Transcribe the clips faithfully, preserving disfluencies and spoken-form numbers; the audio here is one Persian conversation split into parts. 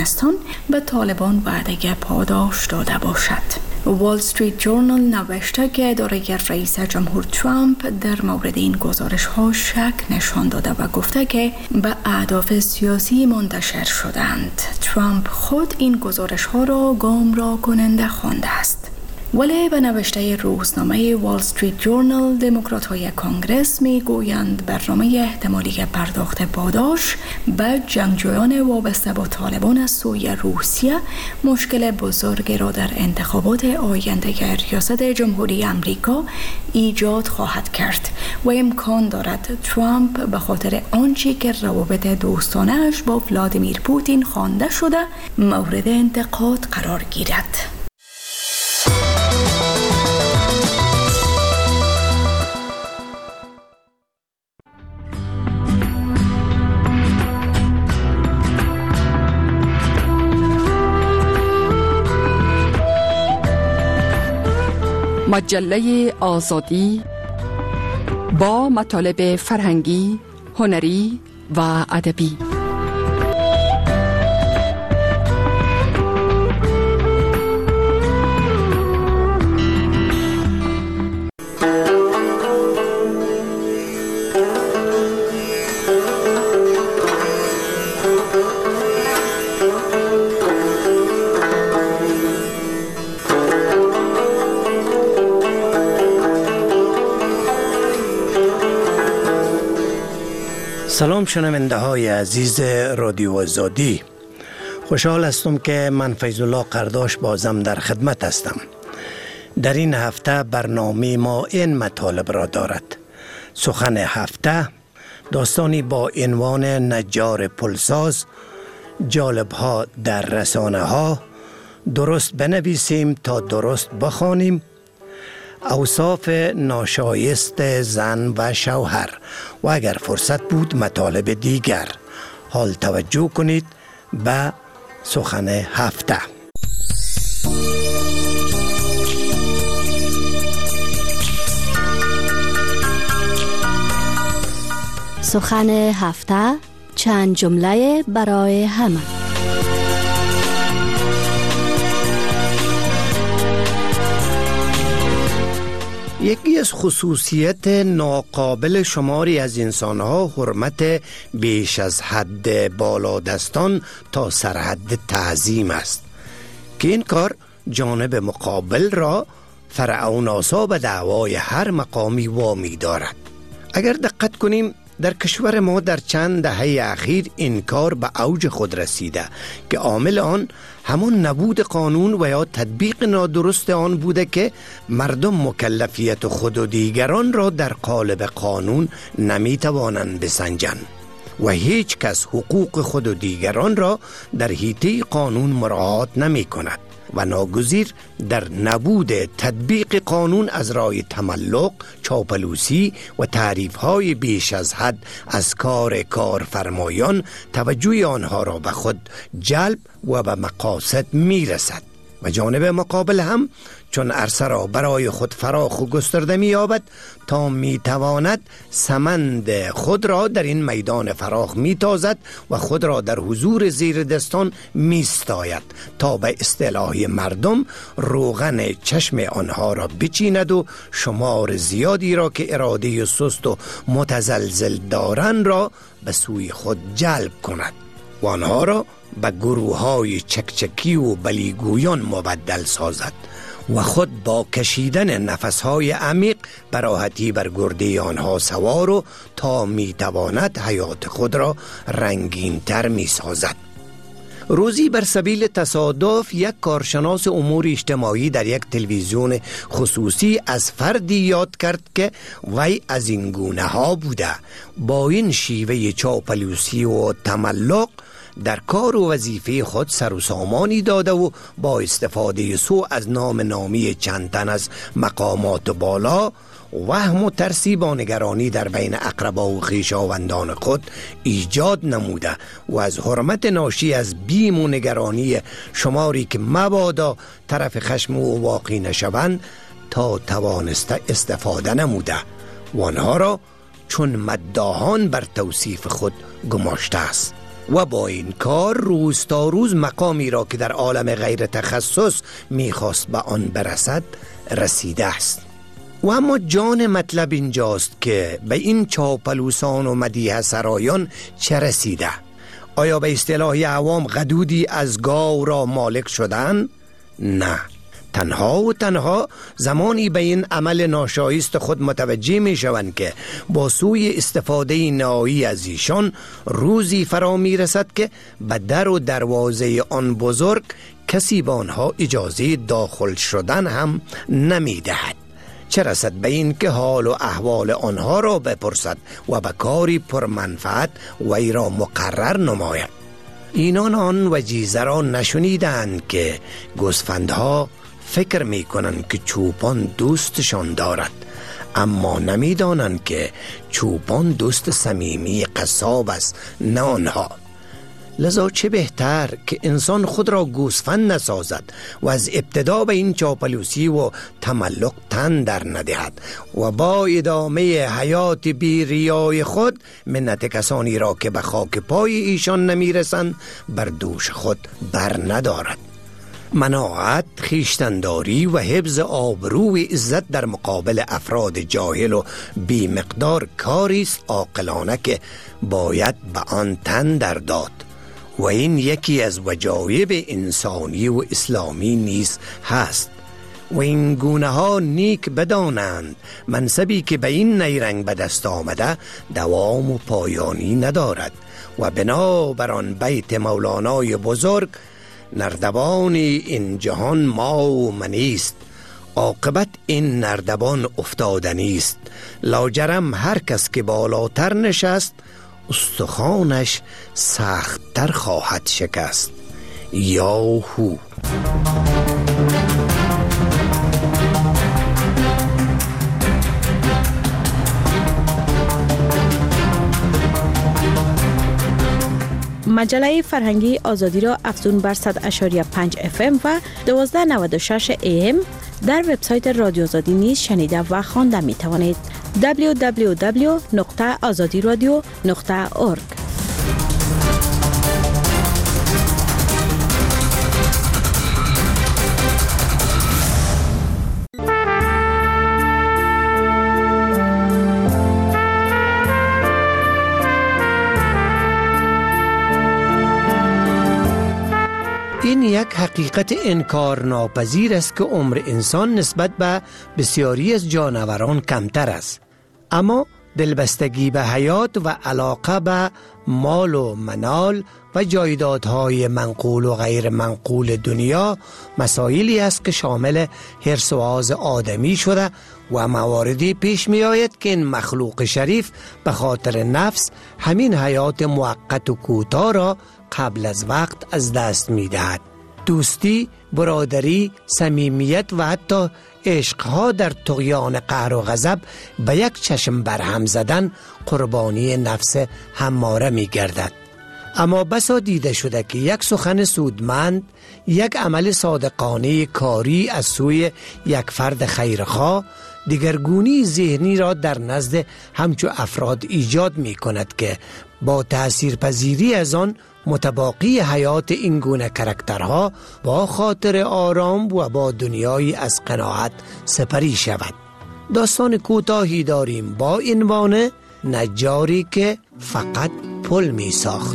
افغانستان به طالبان وعده پاداش داده باشد. وال استریت جورنال نوشته که اداره رئیس جمهور ترامپ در مورد این گزارش ها شک نشان داده و گفته که به اهداف سیاسی منتشر شدند. ترامپ خود این گزارش ها را گمراه کننده خوانده است. ولی به نوشته روزنامه وال استریت جورنال، دموکرات های کانگرس می گویند برنامه احتمالی پرداخت پاداش به جنگجویان وابسته با طالبان از سوی روسیه مشکل بزرگی را در انتخابات آینده ریاست جمهوری امریکا ایجاد خواهد کرد و امکان دارد ترامپ به خاطر آنچه که روابط دوستانه اش با ولادیمیر پوتین خوانده شده مورد انتقاد قرار گیرد. مجله آزادی با مطالب فرهنگی، هنری و ادبی. سلام شنونده های عزیز رادیو آزادی، خوشحال هستم که من فیض الله قرداش بازم در خدمت هستم. در این هفته برنامه ما این مطالب را دارد: سخن هفته، داستانی با عنوان نجار پلساز، جالب ها در رسانه ها، درست بنویسیم تا درست بخوانیم، اوصاف ناشایست زن و شوهر و اگر فرصت بود مطالب دیگر. حال توجه کنید به سخن هفته. سخن هفته، چند جمله برای همه. یکی از خصوصیت ناقابل شماری از انسانها حرمت بیش از حد بالادستان تا سرحد تعظیم است که این کار جانب مقابل را فرعوناسا به دعوای هر مقامی وامی دارد. اگر دقت کنیم در کشور ما در چند دهه اخیر این کار به اوج خود رسیده که عامل آن همون نبود قانون و یا تطبیق نادرست آن بوده که مردم مکلفیت خود و دیگران را در قالب قانون نمی توانند بسنجند و هیچ کس حقوق خود و دیگران را در حیطه قانون مراعات نمی کند و ناگزیر در نبود تطبیق قانون از رای تملق، چاپلوسی و تعریف‌های بیش از حد از کار کارفرمایان توجه آنها را به خود جلب و به مقاصد می‌رسد و جانب مقابل هم چون عرصه را برای خود فراخ و گسترده می‌یابد تا می‌تواند سمند خود را در این میدان فراخ می‌تازد و خود را در حضور زیر دستان می‌ستاید تا به اصطلاح مردم روغن چشم آنها را بچیند و شمار زیادی را که اراده سست و متزلزل دارند را به سوی خود جلب کند و آنها را به گروه‌های چکچکی و بلیگویان مبدل سازد و خود با کشیدن نفسهای عمیق براحتی بر گرده آنها سوار و تا میتواند حیات خود را رنگین تر می سازد. روزی بر سبیل تصادف یک کارشناس امور اجتماعی در یک تلویزیون خصوصی از فردی یاد کرد که وی از این گونه ها بوده، با این شیوه چاپلوسی و تملق در کار و وظیفه خود سر و سامانی داده و با استفاده سو از نام نامی چند تن از مقامات بالا وهم و ترسی با نگرانی در بین اقربا و خویشاوندان خود ایجاد نموده و از حرمت ناشی از بیم و نگرانی شماری که مبادا طرف خشم و واقعی نشوند تا توانسته استفاده نموده و آنها را چون مداحان بر توصیف خود گماشته است و با این کار روز تا روز مقامی را که در عالم غیر تخصص میخواست به آن برسد رسیده است. و اما جان مطلب اینجاست که به این چاپلوسان و مدیح سرایان چه رسیده؟ آیا به اصطلاح عوام غدودی از گاو را مالک شدن؟ نه، تنها و تنها زمانی به این عمل ناشایست خود متوجه می شوند که با سوی استفاده نهایی از ایشان روزی فرا می رسد که به در و دروازه آن بزرگ کسی به آنها اجازه داخل شدن هم نمی دهد، چه رسد به این که حال و احوال آنها را بپرسد و به کاری پرمنفعت وی را مقرر نماید. اینان آن وجیزه را نشنیدند که گوسفندها فکر می کنند که چوپان دوستشان دارد، اما نمی دانند که چوپان دوست صمیمی قصاب است، نه آنها. لذا چه بهتر که انسان خود را گوسفند نسازد و از ابتدا به این چاپلوسی و تملق تن در ندهد و با ادامه حیات بی ریای خود منت کسانی را که به خاک پای ایشان نمی رسند بر دوش خود بر ندارد. مناعت، خیشتنداری و حفظ آبرو و عزت در مقابل افراد جاهل و بی مقدار کاری است عاقلانه که باید به آن تن در داد و این یکی از وجایب انسانی و اسلامی نیز هست. و این گونه ها نیک بدانند منصبی که به این نیرنگ به دست آمده دوام و پایانی ندارد و بنابران بیت مولانای بزرگ نردبان این جهان ما و منیست، عاقبت این نردبان افتادنیست، لاجرم هر کس که بالاتر نشست استخوانش سخت‌تر خواهد شکست. یاهو. مجله فرهنگی آزادی را افزون بر صد اشاری پنج اف ام و دویست و نود و شش ای ام در وبسایت رادیو آزادی نیز شنیده و خوانده می توانید. دبلیو دبلیو دبلیو نقطه آزادی رادیو نقطه اورگ. این یک حقیقت انکار ناپذیر است که عمر انسان نسبت به بسیاری از جانوران کمتر است، اما دلبستگی به حیات و علاقه به مال و منال و جایدادهای منقول و غیر منقول دنیا مسائلی است که شامل حرص و آز آدمی شده و مواردی پیش می آید که این مخلوق شریف به خاطر نفس همین حیات موقت و کوتاه را قبل از وقت از دست می دهد. دوستی، برادری، صمیمیت و حتی عشقها در طغیان قهر و غضب به یک چشم برهم زدن قربانی نفس هماره می گردد. اما بسا دیده شده که یک سخن سودمند، یک عمل صادقانه کاری از سوی یک فرد خیرخواه دیگرگونی ذهنی را در نزد همچو افراد ایجاد می کند که با تأثیر پذیری از آن متباقی حیات این گونه کرکترها با خاطر آرام و با دنیایی از قناعت سپری شود. داستان کوتاهی داریم با عنوان نجاری که فقط پل می ساخت.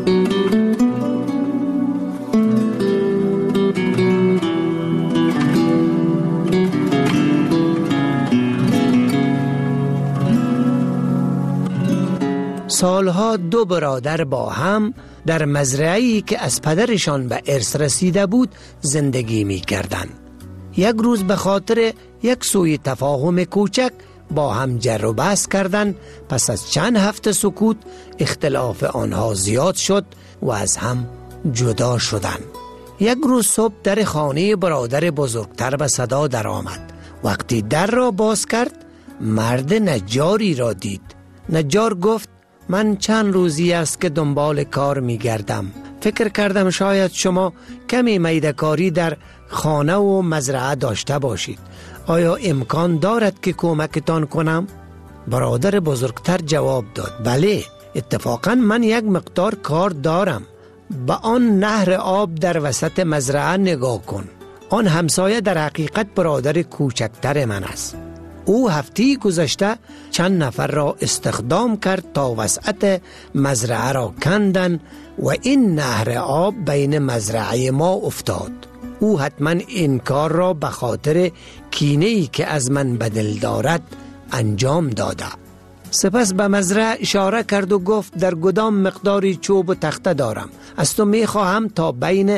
سالها دو برادر با هم در مزرعه‌ای که از پدرشان به ارث رسیده بود زندگی می کردند. یک روز به خاطر یک سوء تفاهم کوچک با هم جر و بحث کردند. پس از چند هفته سکوت اختلاف آنها زیاد شد و از هم جدا شدند. یک روز صبح در خانه برادر بزرگتر به صدا در آمد. وقتی در را باز کرد مرد نجاری را دید. نجار گفت: من چند روزی است که دنبال کار می گردم. فکر کردم شاید شما کمی میده‌کاری در خانه و مزرعه داشته باشید. آیا امکان دارد که کمکتان کنم؟ برادر بزرگتر جواب داد: بله، اتفاقا من یک مقدار کار دارم. به آن نهر آب در وسط مزرعه نگاه کن. آن همسایه در حقیقت برادر کوچکتر من است. او هفته گذشته چند نفر را استخدام کرد تا وسعت مزرعه را کندن و این نهر آب بین مزرعه ما افتاد. او حتما این کار را به خاطر کینه‌ای که از من به دل دارد انجام داده. سپس به مزرعه اشاره کرد و گفت در گدام مقداری چوب و تخته دارم. از تو می خواهم تا بین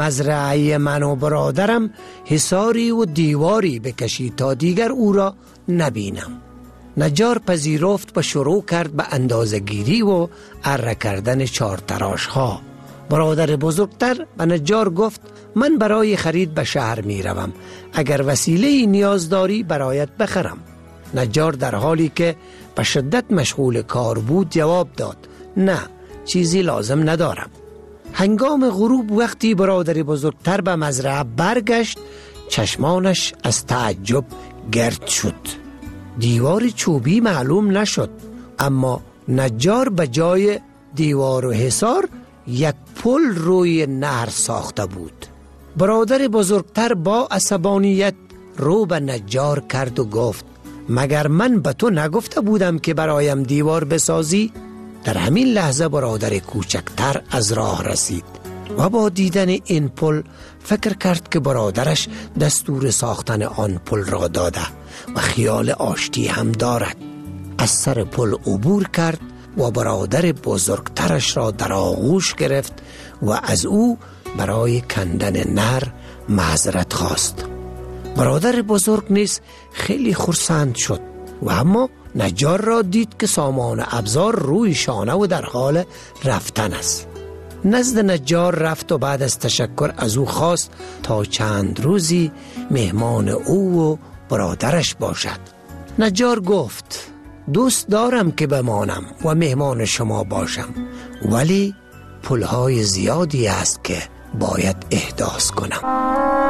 مزرعه من و برادرم حصاری و دیواری بکشی تا دیگر او را نبینم. نجار پذیرفت و شروع کرد به اندازه‌گیری و اره کردن چارتراش ها. برادر بزرگتر به نجار گفت من برای خرید به شهر می روم. اگر وسیله نیاز داری برایت بخرم. نجار در حالی که به شدت مشغول کار بود جواب داد نه، چیزی لازم ندارم. هنگام غروب وقتی برادر بزرگتر به مزرعه برگشت چشمانش از تعجب گرد شد. دیوار چوبی معلوم نشد، اما نجار به جای دیوار و حصار یک پل روی نهر ساخته بود. برادر بزرگتر با عصبانیت رو به نجار کرد و گفت مگر من به تو نگفته بودم که برایم دیوار بسازی؟ در همین لحظه برادر کوچکتر از راه رسید و با دیدن این پل فکر کرد که برادرش دستور ساختن آن پل را داده و خیال آشتی هم دارد. از سر پل عبور کرد و برادر بزرگترش را در آغوش گرفت و از او برای کندن نهر معذرت خواست. برادر بزرگ نیز خیلی خرسند شد و اما نجار را دید که سامان ابزار روی شانه و در حال رفتن است. نزد نجار رفت و بعد از تشکر از او خواست تا چند روزی مهمان او و برادرش باشد. نجار گفت دوست دارم که بمانم و مهمان شما باشم، ولی پولهای زیادی است که باید احداث کنم.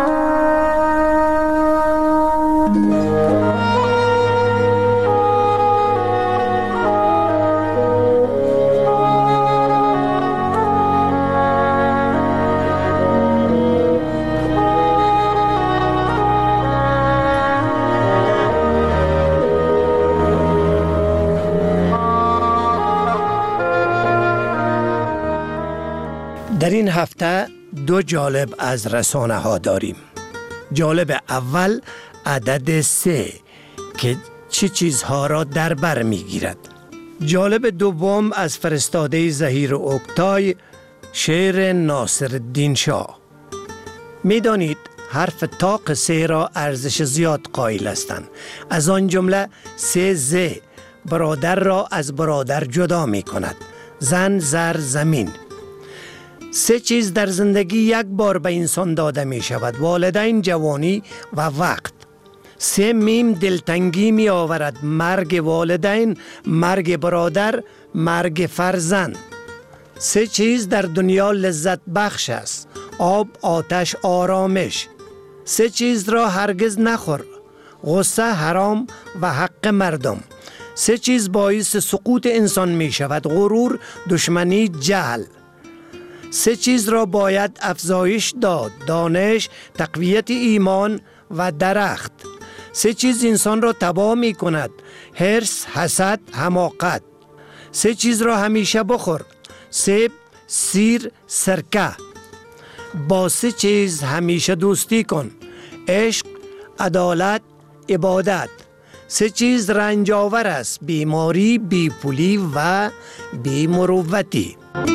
در این هفته دو جالب از رسانه ها داریم. جالب اول عدد سه که چه چیزها را در بر می گیرد. جالب دوم از فرستاده ظهیر اوکتای شعر ناصرالدین شاه. می دانید حرف تاق سه را ارزش زیاد قائل هستند. از آن جمله سه ز برادر را از برادر جدا می کند. زن، زر، زمین. سه چیز در زندگی یک بار به انسان داده می شود: والدین، جوانی و وقت. سه میم دلتنگی می آورد: مرگ والدین، مرگ برادر، مرگ فرزند. سه چیز در دنیا لذت بخش است: آب، آتش، آرامش. سه چیز را هرگز نخور: غصه، حرام و حق مردم. سه چیز باعث سقوط انسان می شود: غرور، دشمنی، جهل. سه چیز را باید افزایش داد: دانش، تقویت ایمان و درخت. سه چیز انسان را تباه می کند: حرص، حسد، حماقت. سه چیز را همیشه بخور: سیب، سیر، سرکه. با سه چیز همیشه دوستی کن: عشق، عدالت، عبادت. سه چیز رنج آور است: بیماری، بیپولی و بیمروتی.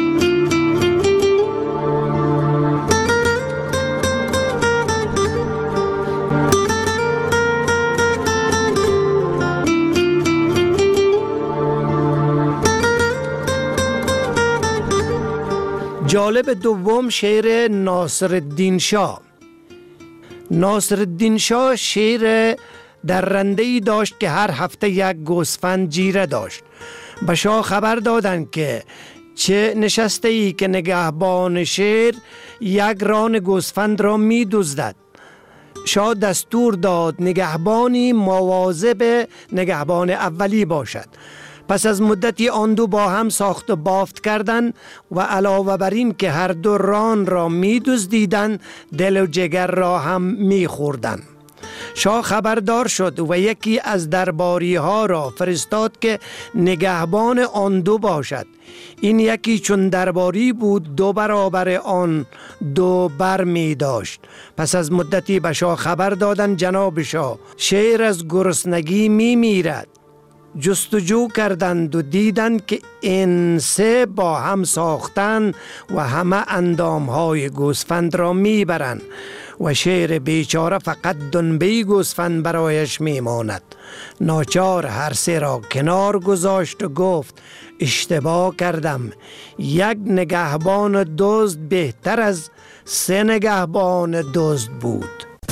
جالب دوم شعر ناصرالدین شاه. ناصرالدین شاه شعر درنده‌ای داشت که هر هفته یک گوسفند جیره داشت. به شاه خبر دادند که چه نشسته ای که نگهبان شهر یک ران گوسفند را می دزدد. شاه دستور داد نگهبانی مواظب نگهبان اولی باشد. پس از مدتی آن دو با هم ساخت و بافت کردند و علاوه بر این که هر دو ران را می دزدیدند، دل و جگر را هم می خوردند. شاه خبردار شد و یکی از درباری ها را فرستاد که نگهبان آن دو باشد. این یکی چون درباری بود دو برابر آن دو بر می داشت. پس از مدتی به شاه خبر دادند جناب شاه شیر از گرسنگی می میرد. جستجو کردند و دیدند که این سه با هم ساختند و همه اندامهای گوسفند را میبرند و شیر بیچاره فقط دنبه گوسفند برایش میماند. ناچار هر سه را کنار گذاشت و گفت اشتباه کردم، یک نگهبان دزد بهتر از سه نگهبان دزد بود.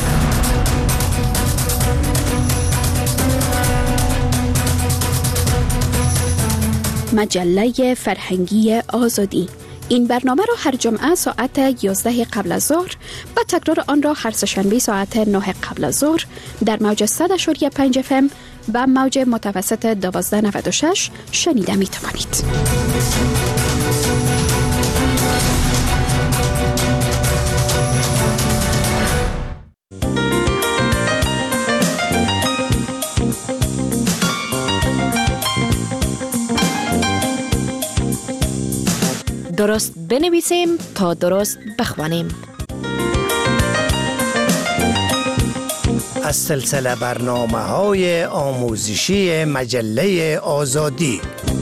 مجله فرهنگی آزادی. این برنامه را هر جمعه ساعت یازده قبل از ظهر و تکرار آن را هر سه‌شنبه ساعت نه قبل از ظهر در موج صد و پنج اف ام و موج متوسط دوازده نود و شش شنیده می توانید. درست بنویسیم تا درست بخوانیم. از سلسله برنامه های آموزشی مجله آزادی.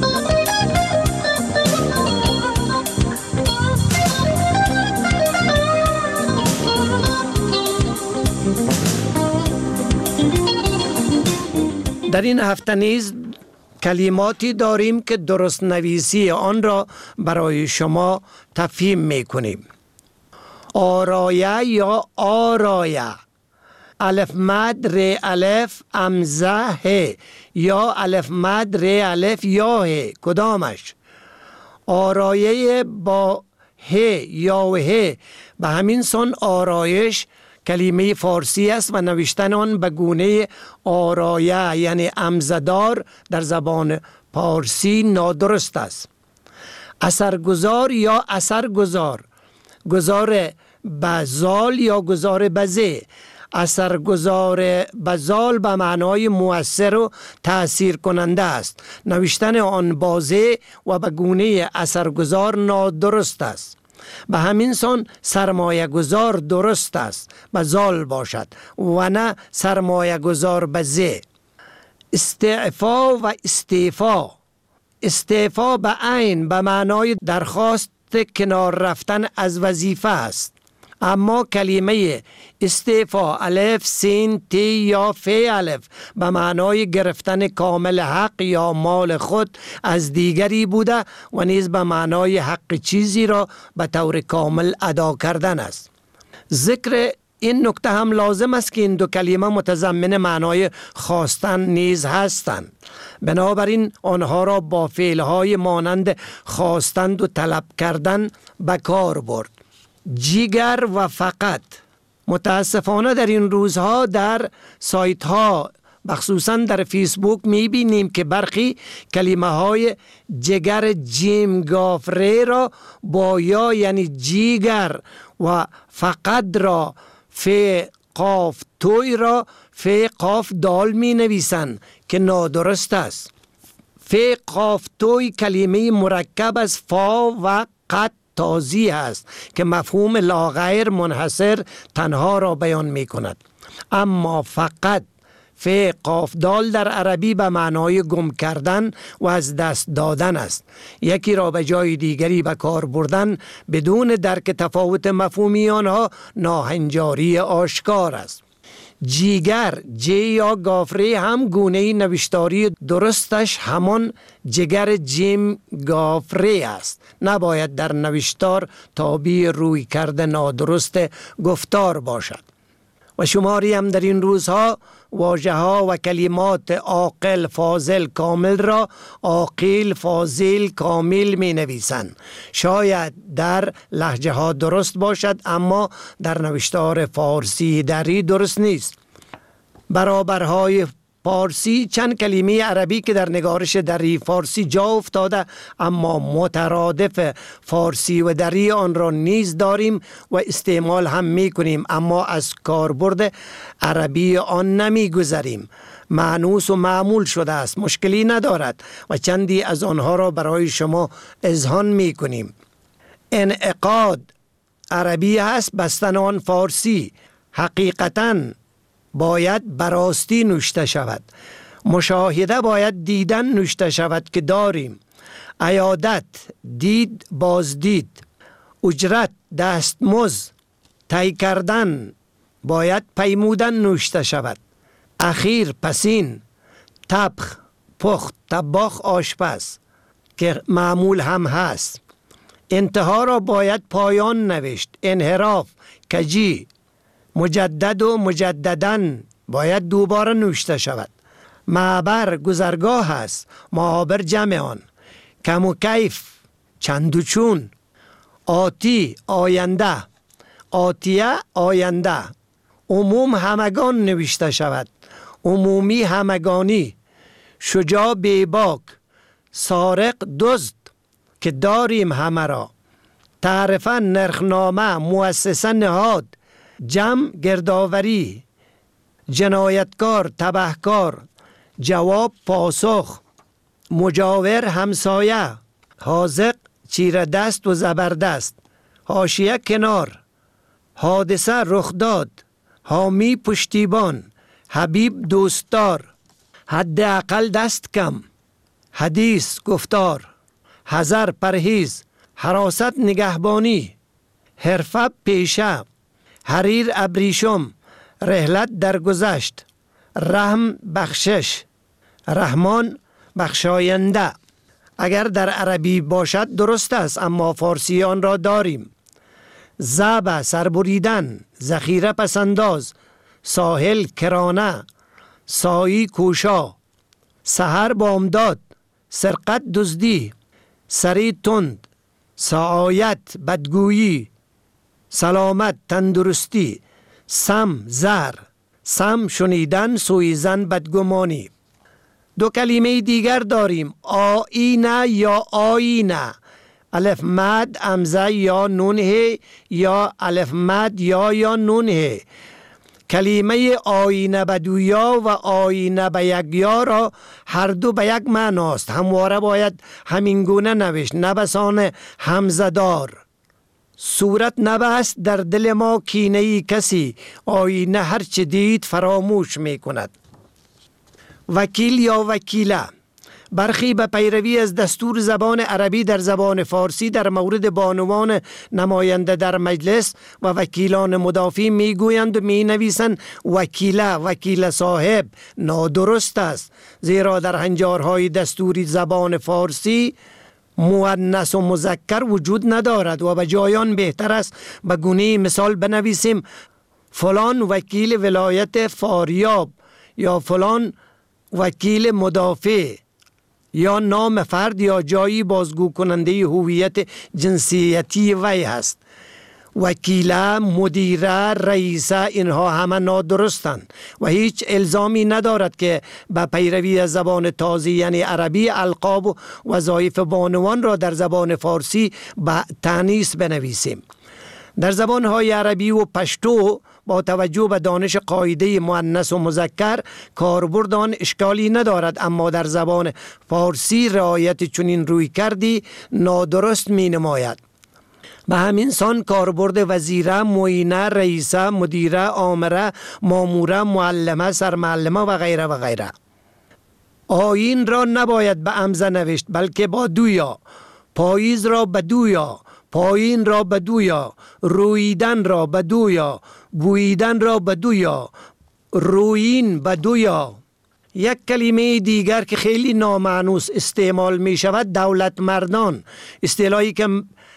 در این هفته نیز کلماتی داریم که درست نویسی آن را برای شما تفهیم می کنیم. آرایه یا آرایه، الف مد ر الف امزه ه یا الف مد ر الف یا ه، کدامش؟ آرایه با ه یا ه به همین سان آرایش کلمه فارسی است و نوشتن آن به گونه آرایه یعنی امزدار در زبان فارسی نادرست است. اثرگذار یا اثرگذار، گذار بزال یا گذار بزه. اثرگذار بزال به معنای مؤثر و تأثیر کننده است. نوشتن آن بازه و به گونه اثرگذار نادرست است. به همین سان سرمایه گذار درست است بزال باشد و نه سرمایه گذار بزه. استعفا و استعفا، استعفا به عین به معنای درخواست کنار رفتن از وظیفه است، اما کلمه استعفا الف سین تی یا ف الف به معنای گرفتن کامل حق یا مال خود از دیگری بوده و نیز به معنای حق چیزی را به طور کامل ادا کردن است. ذکر این نکته هم لازم است که این دو کلمه متضمن معنای خواستن نیز هستند. بنابراین آنها را با فعلهای مانند خواستند و طلب کردن به کار برد. جیگر و فقط. متاسفانه در این روزها در سایت ها بخصوصا در فیسبوک میبینیم که برخی کلمه های جگر جیم گافره را با یا یعنی جیگر و فقط را ف قاف توی را ف قاف دال می نویسند که نادرست است. ف قاف توی کلمه مرکب از فا و قط تازی است که مفهوم لاغیر منحصر تنها را بیان می کند. اما فقط ف قاف دال در عربی به معنای گم کردن و از دست دادن است. یکی را به جای دیگری به کار بردن بدون درک تفاوت مفهومی آنها ناهنجاری آشکار است. جیگر جی یا گافره هم گونه نوشتاری درستش همان جگر جیم گافره است. نباید در نوشتار تابع روی کرده نادرست گفتار باشد. و شماری هم در این روزها واژه ها و کلمات عاقل فاضل کامل را عاقل فاضل کامل می نویسند. شاید در لهجه ها درست باشد اما در نوشتار فارسی دری درست نیست. برابرهای فارسی چند کلمه عربی که در نگارش دری فارسی جا افتاده، اما مترادف فارسی و دری آن را نیز داریم و استعمال هم می کنیم، اما از کاربرد عربی آن نمی گذریم. مانوس و معمول شده است، مشکلی ندارد و چندی از آنها را برای شما اذعان می کنیم. انعقاد عربی هست، بستن آن فارسی. حقیقتاً باید براستی نوشته شود. مشاهده باید دیدن نوشته شود که داریم. عیادت دید بازدید. اجرت دستمزد. طی کردن باید پیمودن نوشته شود. اخیر پسین. طبخ پخت طباخ آشپز که معمول هم هست. انتها را باید پایان نوشت. انحراف کجی. مجدد و مجددن باید دوباره نوشته شود. معبر گذرگاه است، معابر جمع آن. کم و کیف چند و چون. آتی آینده. آتیه آینده. عموم همگان نوشته شود. عمومی همگانی. شجاع بیباک. سارق دزد که داریم همه را. تعرفه نرخنامه مؤسسه نهاد. جمع گردآوری. جنایتکار تبهکار. جواب پاسخ. مجاور همسایه. حاذق چیره دست و زبردست. حاشیه کنار. حادثه رخ داد. حامی پشتیبان. حبیب دوستدار. حداقل دست کم. حدیث گفتار. حذر پرهیز. حراست نگهبانی. حرفه پیشه. حریر ابریشم. رحلت درگذشت. رحم بخشش. رحمان بخشاینده. اگر در عربی باشد درست است، اما فارسی آن را داریم. زعب سربریدن. ذخیره پسنداز. ساحل کرانه. سایی کوشا. سحر بامداد. سرقت دزدی. سری تند. سعایت بدگویی. سلامت تندرستی. سم زهر. سم شنیدن سویزن بدگمانی. دو کلمه دیگر داریم. آینه یا آینه. الف مد همزه یا نونه یا الف مد یا یا نونه. کلمه آینه به دویا و آینه به یکیا را هر دو به یک معناست. همواره باید همینگونه نوشت، نبسان همزدار. صورت نبست در دل ما کینه‌ای کسی. آینه هر چه دید فراموش می کند. وکیل یا وکیله. برخی به پیروی از دستور زبان عربی در زبان فارسی در مورد بانوان نماینده در مجلس و وکیلان مدافع می گویند و می نویسند وکیله، وکیل صاحب. نادرست است، زیرا در هنجارهای دستوری زبان فارسی مؤنث و مذکر وجود ندارد و به جایان بهتر است به گونه مثال بنویسیم فلان وکیل ولایت فاریاب یا فلان وکیل مدافع، یا نام فرد یا جایی بازگو کننده هویت جنسیتی وی هست. وکیله، مدیره، رئیسه، اینها همه نادرستند و هیچ الزامی ندارد که به پیروی از زبان تازی یعنی عربی القاب و وظایف بانوان را در زبان فارسی به تانیث بنویسیم. در زبانهای عربی و پشتو با توجه به دانش قاعده مؤنث و مذکر کاربرد آن اشکالی ندارد، اما در زبان فارسی رعایت چنین روی کردی نادرست می نماید. به همین سان کاربرد وزیره، معینه، رئیسه، مدیره، آمره، ماموره، معلمه، سرمعلمه و غیره و غیره. آیین را نباید به همزه نوشت بلکه با دویا. پاییز را به دویا. پایین را به دویا. رویدن را به دویا. بویدن را به دویا. رویین به دویا. یک کلمه دیگر که خیلی نامعنوس استعمال می شود دولت مردان، اصطلاحی که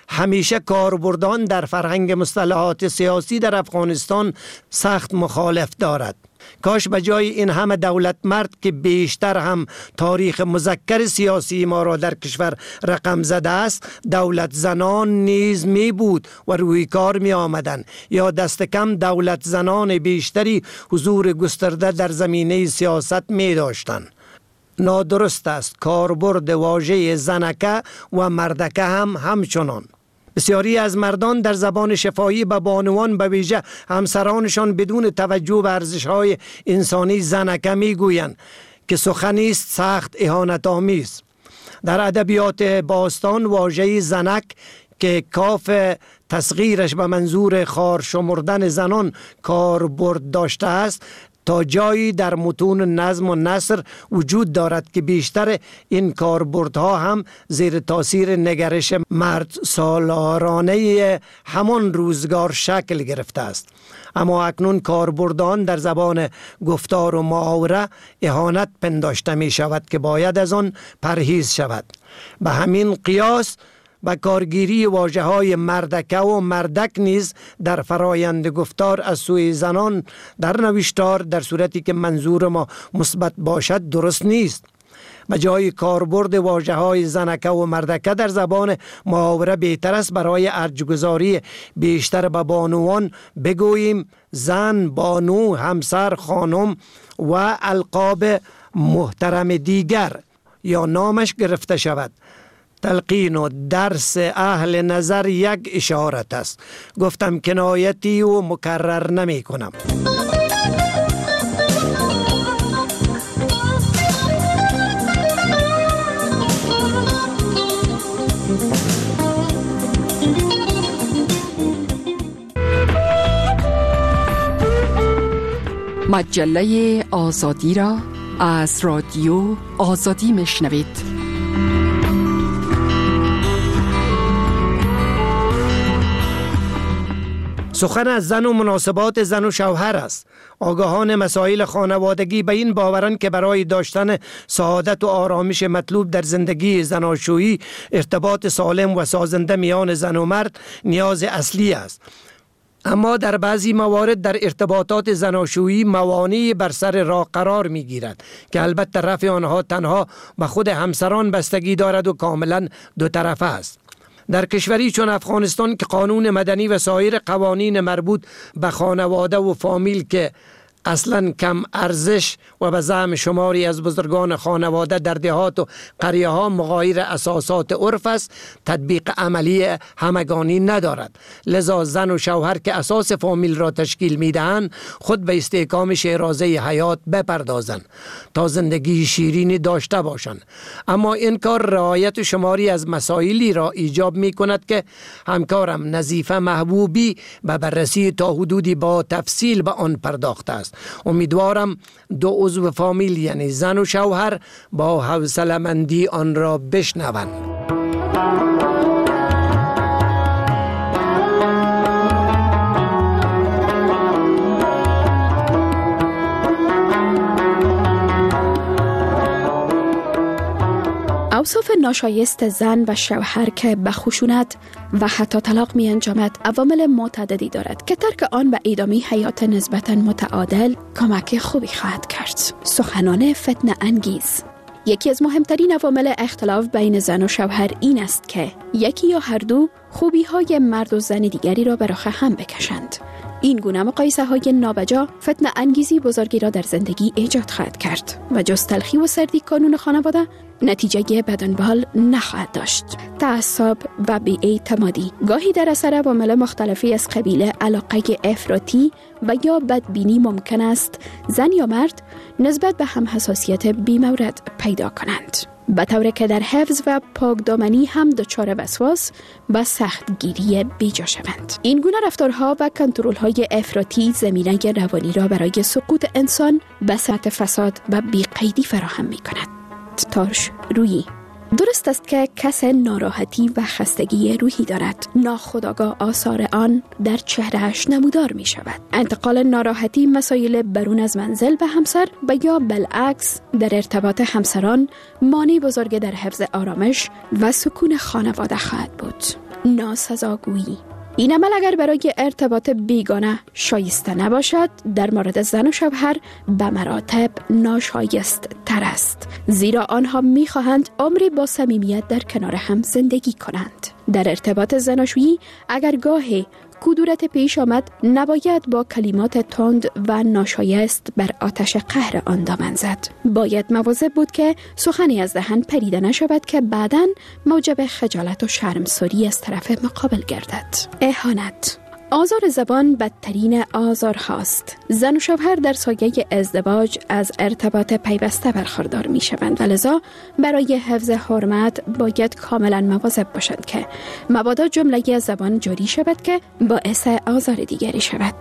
همیشه کاربردان در فرهنگ مصطلحات سیاسی در افغانستان سخت مخالف دارد. کاش به جای این همه دولت مرد که بیشتر هم تاریخ مذکر سیاسی ما را در کشور رقم زده است، دولت زنان نیز می بود و روی کار می آمدن، یا دست کم دولت زنان بیشتری حضور گسترده در زمینه سیاست می داشتن. نادرست است کاربرد واژه زنکه و مردکه هم همچنان. بسیاری از مردان در زبان شفاهی به بانوان به ویژه همسرانشان بدون توجه به ارزش‌های انسانی زنکه میگویند که سخنی است سخت اهانت آمیز. در ادبیات باستان واژه زنک که کاف تصغیرش به منظور خار شمردن زنان کاربرد داشته است، تا جایی در متون نظم و نثر وجود دارد که بیشتر این کاربردها هم زیر تاثیر نگرش مرد سالارانه همان روزگار شکل گرفته است. اما اکنون کاربردان در زبان گفتار و محاوره اهانت پنداشته می شود که باید از آن پرهیز شود. به همین قیاس و کارگیری واژه های مردکه و مردک نیز در فرایند گفتار از سوی زنان در نوشتار در صورتی که منظور ما مثبت باشد درست نیست. به جای کاربرد واژه های زنکه و مردکه در زبان محاوره بهتر است برای ارجگذاری بیشتر به بانوان بگوییم زن، بانو، همسر، خانم و القاب محترم دیگر یا نامش گرفته شود. تلقین و درس اهل نظر یک اشارت است. گفتم کنایتی و مکرر نمی کنم. مجله آزادی را از رادیو آزادی میشنوید. سخن از زن و مناسبات زن و شوهر است. آگاهان مسائل خانوادگی به این باورند که برای داشتن سعادت و آرامش مطلوب در زندگی زناشویی ارتباط سالم و سازنده میان زن و مرد نیاز اصلی است. اما در بعضی موارد در ارتباطات زناشویی موانعی بر سر راه قرار می گیرد که البته رفع آنها تنها به خود همسران بستگی دارد و کاملا دو طرفه است. در کشوری چون افغانستان که قانون مدنی و سایر قوانین مربوط به خانواده و فامیل که اصلا کم ارزش و به زعم شماری از بزرگان خانواده در دهات و قریه ها مغایر اساسات عرف است، تطبیق عملی همگانی ندارد. لذا زن و شوهر که اساس فامیل را تشکیل میدهند خود به استحکام شیرازه حیات بپردازند تا زندگی شیرینی داشته باشند. اما این کار رعایت شماری از مسائلی را ایجاب می کند که همکارم نظیفه محبوبی به بررسی تا حدودی با تفصیل به آن پرداخته است. امیدوارم دو عضو فامیل یعنی زن و شوهر با حوصله‌مندی آن را بشنوند. اوصاف ناشایست زن و شوهر که به خشونت و حتی طلاق می انجامد عوامل متعددی دارد که ترک آن به ادامه حیات نسبتاً متعادل کمک خوبی خواهد کرد. سخنان فتنه انگیز. یکی از مهمترین عوامل اختلاف بین زن و شوهر این است که یکی یا هر دو خوبی های مرد و زن دیگری را به رخ هم بکشند. این گونه مقایسه های نابجا فتنه انگیزی بزرگی را در زندگی ایجاد خواهد کرد و جز تلخی و سردی کانون خانواده نتیجه بدنبال نخواهد داشت. تعصب و بی‌اعتمادی گاهی در اثر عوامل مختلفی از قبیل علاقه افراطی و یا بدبینی ممکن است زن یا مرد نسبت به هم حساسیت بی‌مورد پیدا کنند، به طوری که در حفظ و پاکدامنی هم دچار وسواس و سختگیری بیجا شوند. این گونه رفتارها و کنترل‌های افراطی زمینه روانی را برای سقوط انسان به سطح فساد و بی‌قیدی فراهم می‌کند. تارش روحی. درست است که کس ناراحتی و خستگی روحی دارد، ناخودآگاه آثار آن در چهرهش نمودار می شود. انتقال ناراحتی مسائل برون از منزل به همسر و یا بالعکس در ارتباط همسران مانع بزرگ در حفظ آرامش و سکون خانواده خواهد بود. ناسزاگویی. این عمل اگر برای ارتباط بیگانه شایسته نباشد، در مورد زن و شوهر به مراتب ناشایست تر است، زیرا آنها می‌خواهند عمری با صمیمیت در کنار هم زندگی کنند. در ارتباط زناشویی اگر گاهی کدورت پیش آمد، نباید با کلمات تند و ناشایست بر آتش قهر آن دامن زد. باید مواظب بود که سخنی از دهن پریده نشود که بعداً موجب خجالت و شرمساری از طرف مقابل گردد. اهانت. آزار زبان بدترین آزار هاست. زن و شوهر در سایه ازدواج از ارتباط پیوسته برخوردار می شوند و لذا برای حفظ حرمت باید کاملا مواظب باشند که مبادا جمله زبان جاری شود که باعث آزار دیگری شود.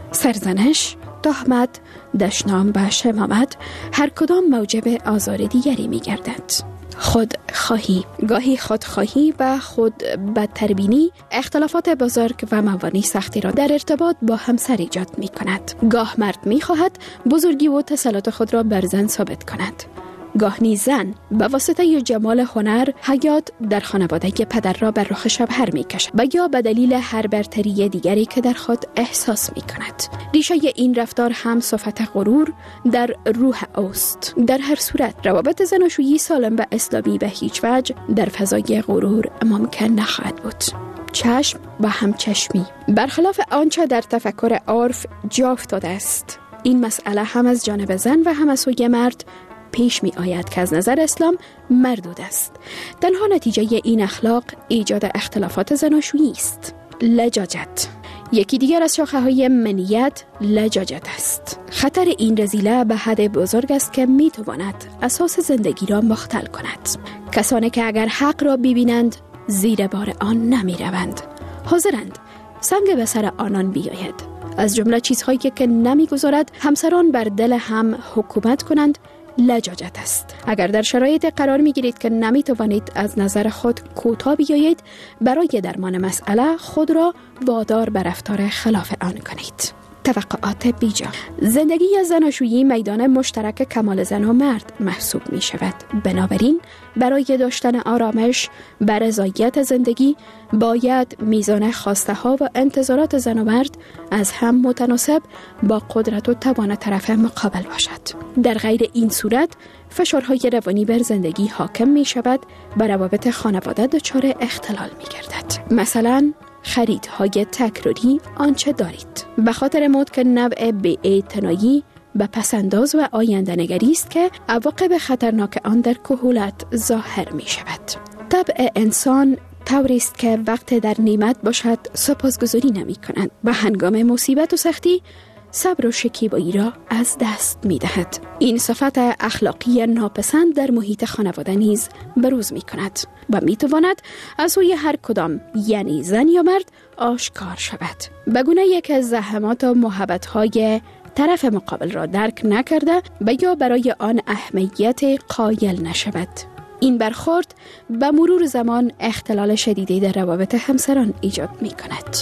سرزنش، تهمت، دشنام و شمامت هر کدام موجب آزار دیگری می گردد. خودخواهی. گاهی خودخواهی و خود بدتربینی اختلافات بزرگ و موانع سختی را در ارتباط با همسر ایجاد می کند. گاه مرد می خواهد بزرگی و تسلط خود را بر زن ثابت کند. گاه نیز زن به واسطه جمال هنر حیات در خانواده پدر را بر رخ شوهر می کشد و یا به دلیل هر برتری دیگری که در خود احساس می کند. ریشه این رفتار هم صفت غرور در روح اوست. در هر صورت روابط زناشویی سالم و اسلامی به هیچ وجه در فضای غرور ممکن نخواهد بود. چشم و همچشمی. برخلاف آنچه در تفکر عرف جا افتاده است، این مسئله هم از جانب زن و هم از سوی مرد پیش می آید که از نظر اسلام مردود است. تنها نتیجه این اخلاق ایجاد اختلافات زناشویی است. لجاجت. یکی دیگر از شاخه های منیت لجاجت است. خطر این رذیله به حد بزرگ است که می تواند اساس زندگی را مختل کند. کسانی که اگر حق را ببینند زیر بار آن نمی روند، حاضرند سنگ به سر آنان بیاید. از جمله چیزهایی که نمی گذارد همسران بر دل هم حکومت کنند لجاجت است. اگر در شرایط قرار می گیرید که نمی توانید از نظر خود کوتاه بیایید، برای درمان مسئله خود را وادار به رفتار خلاف آن کنید. توقعات بیجا. زندگی زناشویی میدان مشترک کمال زن و مرد محسوب می شود. بنابراین برای داشتن آرامش و رضایت زندگی باید میزان خواسته ها و انتظارات زن و مرد از هم متناسب با قدرت و توان طرف مقابل باشد. در غیر این صورت فشارهای روانی بر زندگی حاکم می شود و روابط خانواده دچار اختلال می گردد. مثلا خریدهای تکراری آنچه دارید به خاطر مود که نوع بی‌اعتنایی و پسنداز و آینده نگری است که عواقب خطرناک آن در کهولت ظاهر می شود. طبع انسان طوری است که وقت در نعمت باشد سپاسگزاری نمی کنند و هنگام مصیبت و سختی صبر و شکیبایی را از دست می دهد. این صفت اخلاقی ناپسند در محیط خانواده نیز بروز می کند و می تواند از سوی هر کدام یعنی زن یا مرد آشکار شود. به گونه یک از زحمات و محبت های طرف مقابل را درک نکرده و یا برای آن اهمیت قایل نشود. این برخورد به مرور زمان اختلال شدیدی در روابط همسران ایجاد می کند.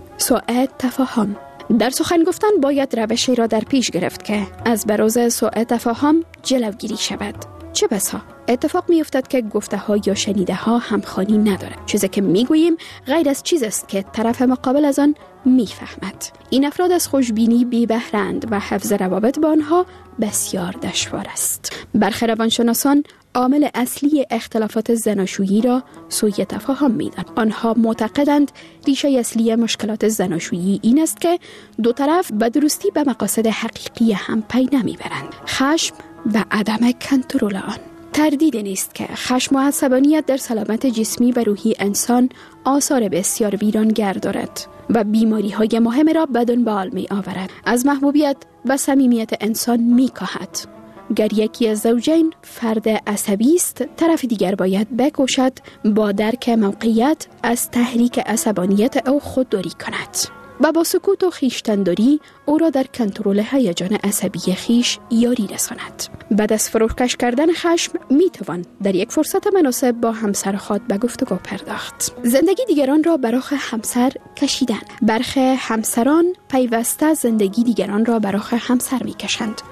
سوء تفاهم. در سخن گفتن باید روشی را در پیش گرفت که از بروز سوء تفاهم جلوگیری شود. چه بسا اتفاق می افتد که گفته ها یا شنیده ها همخوانی ندارد. چیزی که می گوییم غیر از چیز است که طرف مقابل از آن می فهمد. این افراد از خوشبینی بی بهرند و حفظ روابط با آنها بسیار دشوار است. برخی روانشناسان عامل اصلی اختلافات زناشویی را سوء تفاهم می‌دانند. آنها معتقدند ریشه اصلی مشکلات زناشویی این است که دو طرف به درستی به مقاصد حقیقی هم پی نمیبرند. خشم و عدم کنترل آن. تردید نیست که خشم و عصبانیت در سلامت جسمی و روحی انسان آثار بسیار ویرانگر دارد و بیماری های مهم را به دنبال می آورد. از محبوبیت و صمیمیت انسان می کاهد. گر یکی از زوجین فرد عصبی است، طرف دیگر باید بکوشد با درک موقعیت از تحریک عصبانیت او خودداری کند و با سکوت و خویشتن‌داری او را در کنترل هیجان عصبی خیش یاری رساند. بعد از فروکش کردن خشم می توان در یک فرصت مناسب با همسر خود به گفتگو پرداخت. زندگی دیگران را به رخ همسر کشیدن. برخی همسران پیوسته زندگی دیگران را به رخ همسر می کشند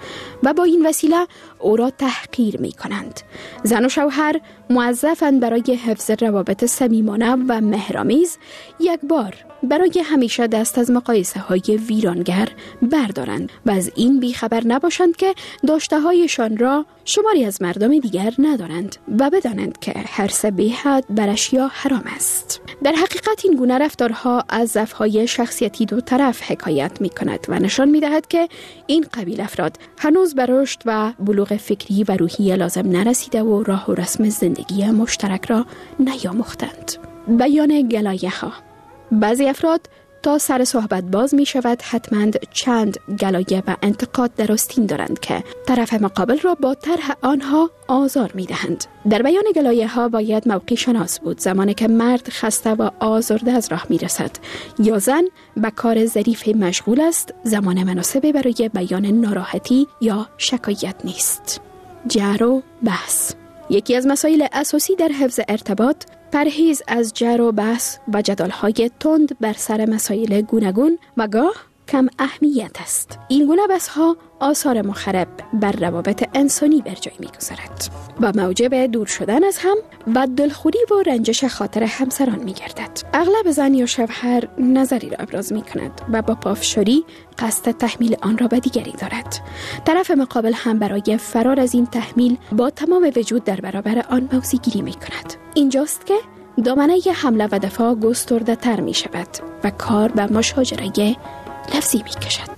و با این وسیله او را تحقیر می کنند. زن و شوهر موظفند برای حفظ روابط صمیمانه و مهرآمیز یک بار برای همیشه دست از مقایسه های ویرانگر بردارند و از این بیخبر نباشند که داشته هایشان را شماری از مردم دیگر ندارند و بدانند که حرص بی‌حد بر اشیا حرام است. در حقیقت این گونه رفتارها از ضعف‌های شخصیتی دو طرف حکایت می کند و نشان می دهد که این قبیل افراد هنوز به رشد و بلوغ فکری و روحی لازم نرسیده و راه و رسم زندگی مشترک را نیاموختند. بیان گلایه ها: بعضی افراد تا سر صحبت باز می شود حتما چند گلایه و انتقاد در آستین دارند که طرف مقابل را با طرح آنها آزار می دهند. در بیان گلایه ها باید موقع شناس بود، زمانی که مرد خسته و آزرده از راه می رسد یا زن به کار ظریف مشغول است، زمان مناسب برای بیان ناراحتی یا شکایت نیست. جر و بحث: یکی از مسائل اساسی در حفظ ارتباط پرهیز از جر و بحث و جدال‌های تند بر سر مسائل گوناگون و گاه کم اهمیت است. این گونه بحث‌ها آثار مخرب بر روابط انسانی بر جای می‌گذارد و موجب دور شدن از هم و دلخوری و رنجش خاطر همسران می‌گردد. اغلب زن یا شوهر نظری را ابراز می‌کند و با پافشاری قصد تحمیل آن را به دیگری دارد. طرف مقابل هم برای فرار از این تحمیل با تمام وجود در برابر آن موضع گیری می‌کند. اینجاست که دامنه حمله و دفاع گسترده تر می شود و کار به مشاجره لفظی می کشد.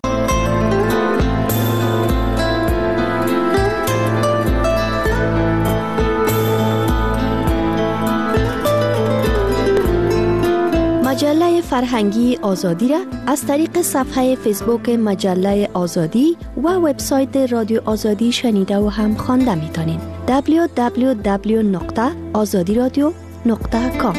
مجله فرهنگی آزادی را از طریق صفحه فیسبوک مجله آزادی و وبسایت رادیو آزادی شنیده و هم خوانده می توانید. دبلیو دبلیو دبلیو نقطه آزادی رادیو نقطه کام.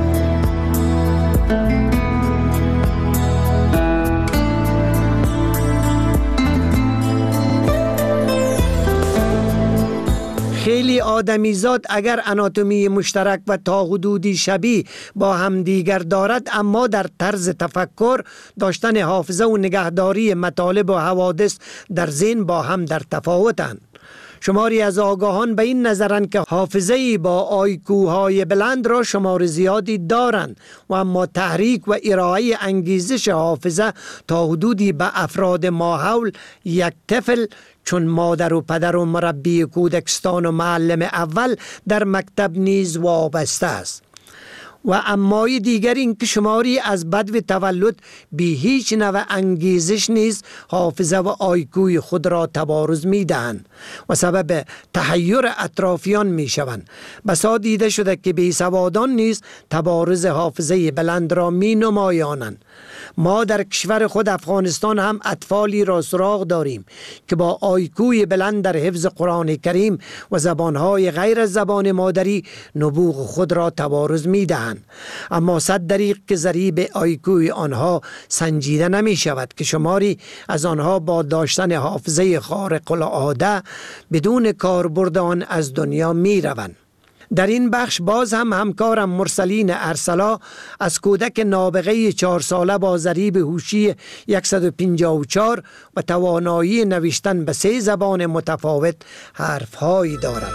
خیلی آدمیزاد اگر اناتومی مشترک و تا حدودی شبیه با همدیگر دارد، اما در طرز تفکر، داشتن حافظه و نگهداری مطالب و حوادث در ذهن با هم در تفاوتند. شماری از آگاهان به این نظرند که حافظه‌ای با آیکوهای بلند را شمار زیادی دارند و اما تحریک و ارائه انگیزش حافظه تا حدودی به افراد ماحول یک طفل چون مادر و پدر و مربی کودکستان و معلم اول در مکتب نیز وابسته است. و امای دیگر این که شماری از بدو تولد بی هیچ نوع انگیزش نیز حافظه و آیکوی خود را تبارز می دهند و سبب تحیر اطرافیان می شوند. بسا دیده شده که بی سوادان نیز تبارز حافظه بلند را می نمایانند. ما در کشور خود افغانستان هم اطفالی را سراغ داریم که با آیکوی بلند در حفظ قرآن کریم و زبانهای غیر از زبان مادری نبوغ خود را تبارز می دهند. اما صد دریغ که ضریب آیکوی آنها سنجیده نمی شود که شماری از آنها با داشتن حافظه خارق العاده بدون کاربرد آن از دنیا می روند. در این بخش باز هم همکارم مرسلین ارسلا از کودک نابغه چهار ساله با ضریب هوشی صد و پنجاه و چهار و توانایی نوشتن به سه زبان متفاوت حرفهایی دارد.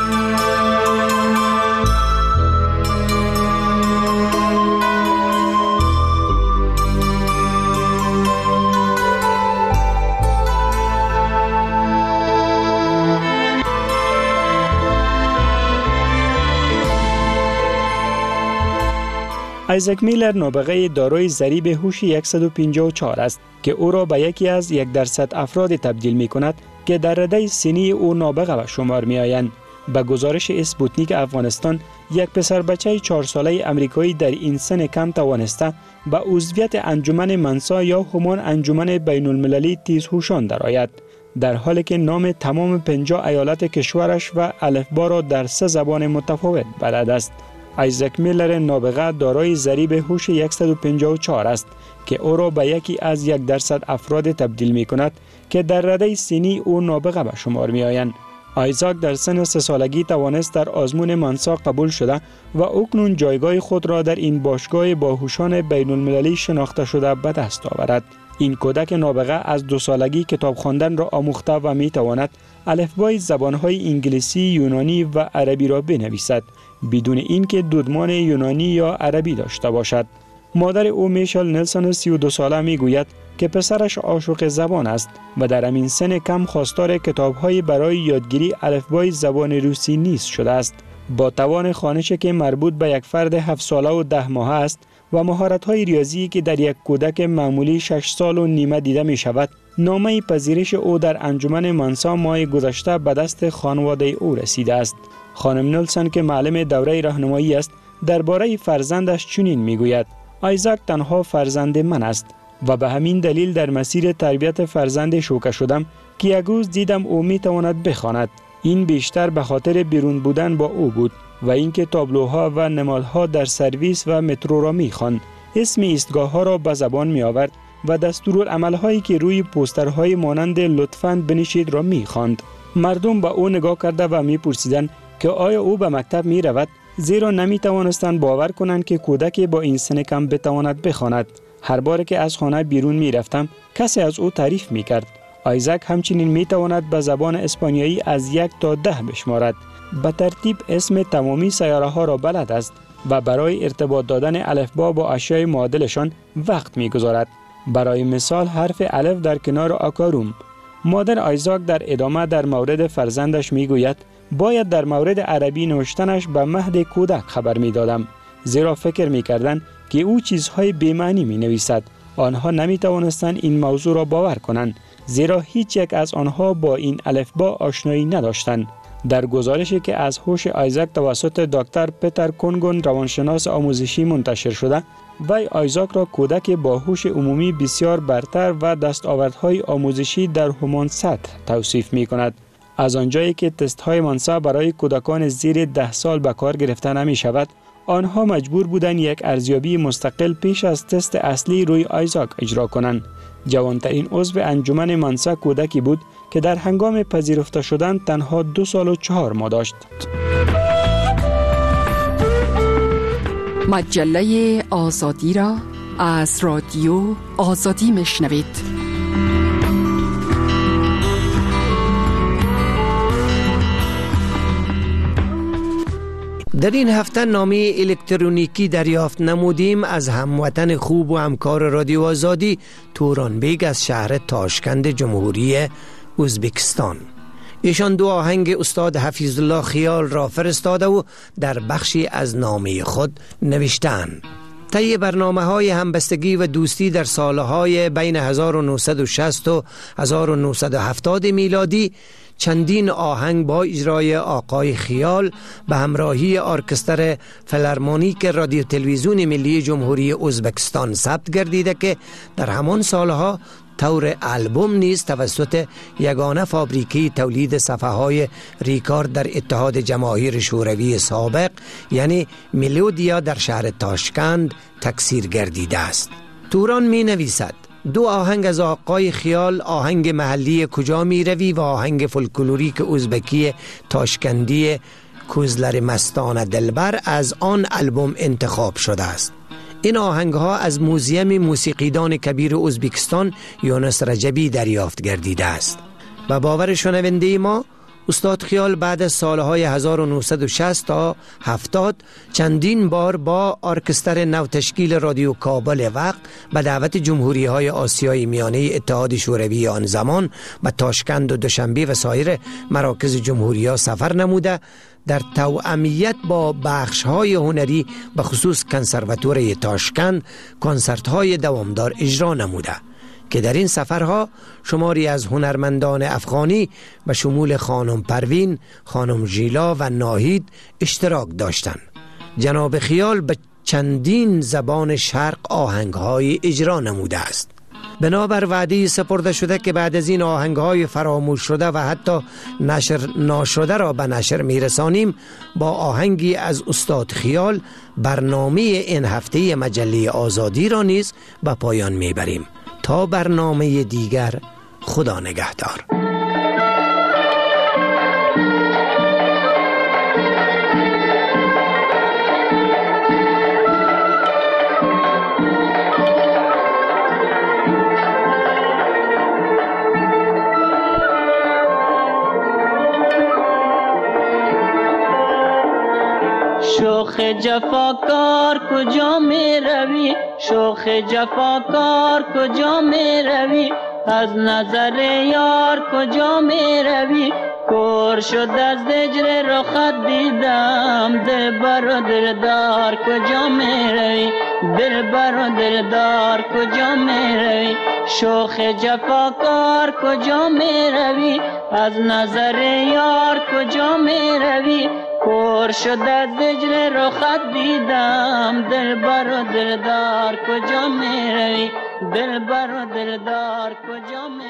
آیزک میلر نابغه دارای ضریب هوش صد و پنجاه و چهار است که او را به یکی از یک درصد افراد تبدیل می کند که در رده سنی او نابغه به شمار می آیند. به گزارش اسپوتنیک افغانستان، یک پسر بچه چهار ساله امریکایی در این سن کم توانسته به عضویت انجمن منسا یا همان انجمن بین المللی تیزهوشان درآید، در حالی که نام تمام پنجاه ایالت کشورش و الفبا را در سه زبان متفاوت بلد است. آیزک میلر نابغه دارای ضریب هوش صد و پنجاه و چهار است که او را به یکی از یک درصد افراد تبدیل می کند که در رده سنی او نابغه به شمار می آیند. آیزاک در سن سه سالگی توانست در آزمون منسا قبول شده و اکنون جایگاه خود را در این باشگاه باهوشان بین المللی شناخته شده به دست آورد. این کودک نابغه از دو سالگی کتاب خواندن را آموخته و می تواند الفبای زبانهای انگلیسی، یونانی و عربی را بنویسد بدون اینکه دودمان یونانی یا عربی داشته باشد. مادر او میشل نلسون سی و دو ساله می گوید که پسرش عاشق زبان است و در همین سن کم خواستار کتاب‌های برای یادگیری الفبای زبان روسی نیز شده است. با توان خوانشی که مربوط به یک فرد هفت ساله و ده ماهه است و مهارت‌های ریاضی که در یک کودک معمولی شش سال و نیمه دیده می شود، نامه پذیرش او در انجمن منسا ماه گذشته به دست خانواده او رسیده است. خانم نلسون که معلم دوره راهنمایی است، درباره فرزندش چنین میگوید: آیزاک تنها فرزند من است و به همین دلیل در مسیر تربیت فرزند شوکه شدم که یک روز دیدم او می تواند بخواند. این بیشتر به خاطر بیرون بودن با او بود و اینکه تابلوها و نمادها در سرویس و مترو را می خواند. اسم ایستگاه ها را به زبان می آورد و دستورالعمل‌هایی که روی پوسترهای مانند لطفاً بنشید را می خواند. مردم به او نگاه کرده و می پرسیدند که آیا او به مکتب می رود، زیرا نمی توانستند باور کنند که کودک با این سن کم بتواند بخواند. هر بار که از خانه بیرون می رفتم کسی از او تعریف می کرد. آیزاک همچنین می تواند به زبان اسپانیایی از یک تا ده بشمارد. به ترتیب اسم تمامی سیاره ها را بلد است و برای ارتباط دادن الفبا با اشیاء معادلشان وقت می گذارد. برای مثال حرف الف در کنار آکاروم. مادر آیزاک در ادامه در مورد فرزندش می گوید: باید در مورد عربی نوشتنش به مهد کودک خبر می دادم، زیرا فکر می کردن که او چیزهای بی‌معنی می نویسد. آنها نمی توانستند این موضوع را باور کنند، زیرا هیچ یک از آنها با این الفبا آشنایی نداشتند. در گزارشی که از هوش آیزاک توسط دکتر پیتر کونگون روانشناس آموزشی منتشر شده، وی آیزاک را کودک با هوش عمومی بسیار برتر و دستاوردهای آموزشی در همان سطح توصیف می کند. از آنجایی که تست های منسا برای کودکان زیر ده سال به کار گرفته نمی شود، آنها مجبور بودند یک ارزیابی مستقل پیش از تست اصلی روی آیزاک اجرا کنند. جوانترین عضو انجمن منسا کودکی بود که در هنگام پذیرفته شدن تنها دو سال و چهار ماه داشت. مجله آزادی را از رادیو آزادی میشنوید. در این هفته نامه الکترونیکی دریافت نمودیم از هموطن خوب و همکار رادیو آزادی توران بیگ از شهر تاشکند جمهوری ازبکستان. ایشان دو آهنگ استاد حفیظ الله خیال را فرستاده و در بخشی از نامه خود نوشتند: طی برنامه های همبستگی و دوستی در سالهای بین هزار و نهصد و شصت و هزار و نهصد و هفتاد میلادی چندین آهنگ با اجرای آقای خیال به همراهی ارکستر فیلارمونیک رادیو تلویزیون ملی جمهوری ازبکستان ثبت گردیده که در همان سالها طور البوم نیز توسط یگانه فابریکی تولید صفحه های ریکارد در اتحاد جماهیر شوروی سابق یعنی ملودیا در شهر تاشکند تکثیر گردیده است. توران می نویسد: دو آهنگ از آقای خیال، آهنگ محلی کجا می روی و آهنگ فولکلوریک ازبکی تاشکندی کوزلر مستان دلبر از آن البوم انتخاب شده است. این آهنگ ها از موزیم موسیقیدان کبیر ازبکستان یونس رجبی دریافت گردیده است. به باور شنونده ما، استاد خیال بعد از سالهای هزار و نهصد و شصت تا هفتاد چندین بار با ارکستر نو تشکیل رادیو کابل وقت به دعوت جمهوری های آسیای میانه اتحاد شوروی آن زمان به تاشکند و دوشنبه و سایر مراکز جمهوری ها سفر نموده در توأمیت با بخش های هنری به خصوص کنسرواتوری تاشکند کنسرت های دوامدار اجرا نموده که در این سفرها شماری از هنرمندان افغانی به شمول خانم پروین، خانم ژیلا و ناهید اشتراک داشتند. جناب خیال به چندین زبان شرق آهنگ‌های اجرا نموده است. بنابر وعده سپرده شده که بعد از این آهنگ‌های فراموش شده و حتی نشر ناشده را به نشر میرسانیم، با آهنگی از استاد خیال برنامه این هفته مجله آزادی را نیز به پایان میبریم. تا برنامه دیگر، خدا نگهدار. شوخ جفاکار کجا می روی شوخ جفاکار کجا می روی از نظر یار کجا می روی کور شد از هجر رخت دیدم دلبر و دلدار کجا می روی دلبر و دلدار کجا می روی شوخ جفاکار کجا می روی از نظر یار کجا می روی کور شد از هجر رخت دیدم دلبر و دلدار کجا می روی دلبر و دلدار کجا می